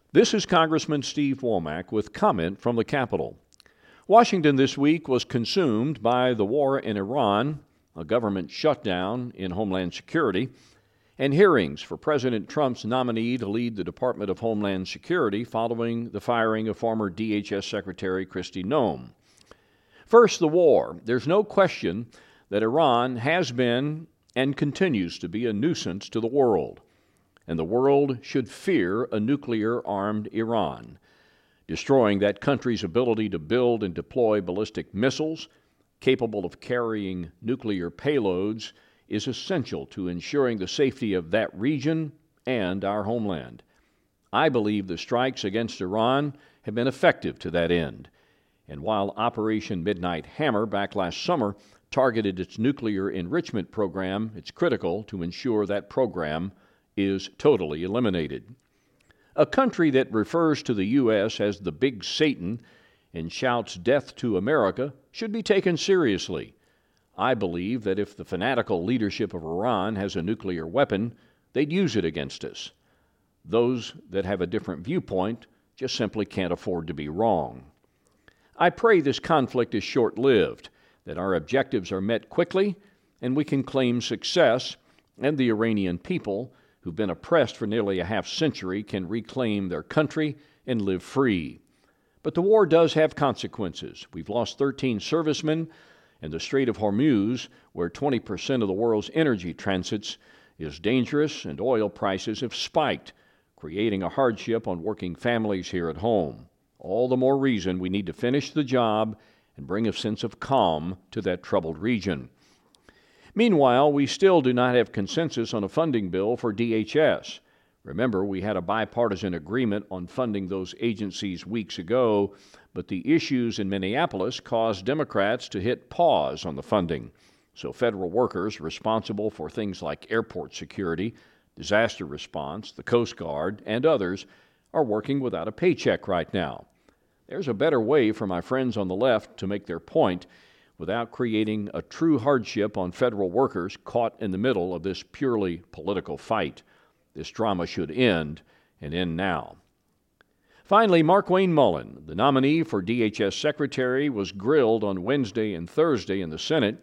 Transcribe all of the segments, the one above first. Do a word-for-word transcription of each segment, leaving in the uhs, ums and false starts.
This is Congressman Steve Womack with comment from the Capitol. Washington this week was consumed by the war in Iran, a government shutdown in Homeland Security, and hearings for President Trump's nominee to lead the Department of Homeland Security following the firing of former D H S Secretary Kristi Noem. First, the war. There's no question that Iran has been and continues to be a nuisance to the world, and the world should fear a nuclear-armed Iran. Destroying that country's ability to build and deploy ballistic missiles capable of carrying nuclear payloads is essential to ensuring the safety of that region and our homeland. I believe the strikes against Iran have been effective to that end. And while Operation Midnight Hammer back last summer targeted its nuclear enrichment program, it's critical to ensure that program is totally eliminated. A country that refers to the U S as the Big Satan and shouts death to America should be taken seriously. I believe that if the fanatical leadership of Iran has a nuclear weapon, they'd use it against us. Those that have a different viewpoint just simply can't afford to be wrong. I pray this conflict is short-lived, that our objectives are met quickly, and we can claim success, and the Iranian people, who've been oppressed for nearly a half century, can reclaim their country and live free. But the war does have consequences. We've lost thirteen servicemen, and the Strait of Hormuz, where twenty percent of the world's energy transits, is dangerous, and oil prices have spiked, creating a hardship on working families here at home. All the more reason we need to finish the job and bring a sense of calm to that troubled region. Meanwhile, we still do not have consensus on a funding bill for D H S. Remember, we had a bipartisan agreement on funding those agencies weeks ago, but the issues in Minneapolis caused Democrats to hit pause on the funding. So federal workers responsible for things like airport security, disaster response, the Coast Guard, and others are working without a paycheck right now. There's a better way for my friends on the left to make their point without creating a true hardship on federal workers caught in the middle of this purely political fight. This drama should end, and end now. Finally, Markwayne Mullin, the nominee for D H S Secretary, was grilled on Wednesday and Thursday in the Senate.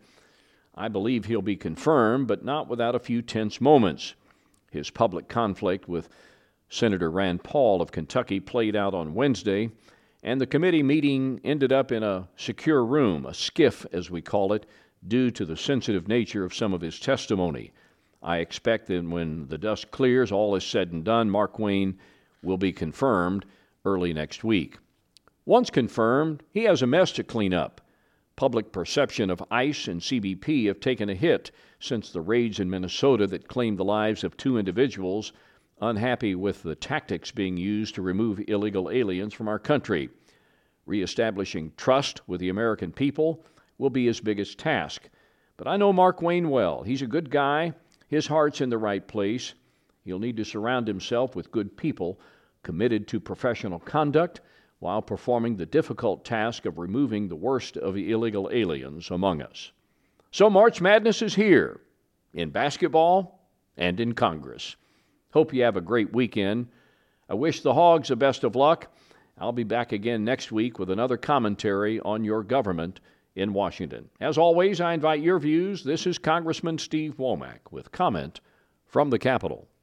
I believe he'll be confirmed, but not without a few tense moments. His public conflict with Senator Rand Paul of Kentucky played out on Wednesday, and the committee meeting ended up in a secure room, a SCIF as we call it, due to the sensitive nature of some of his testimony. I expect that when the dust clears, all is said and done, Markwayne will be confirmed early next week. Once confirmed, he has a mess to clean up. Public perception of ICE and C B P have taken a hit since the raids in Minnesota that claimed the lives of two individuals unhappy with the tactics being used to remove illegal aliens from our country. Reestablishing trust with the American people will be his biggest task. But I know Markwayne well. He's a good guy. His heart's in the right place. He'll need to surround himself with good people committed to professional conduct while performing the difficult task of removing the worst of the illegal aliens among us. So March Madness is here, in basketball and in Congress. Hope you have a great weekend. I wish the Hogs the best of luck. I'll be back again next week with another commentary on your government in Washington. As always, I invite your views. This is Congressman Steve Womack with comment from the Capitol.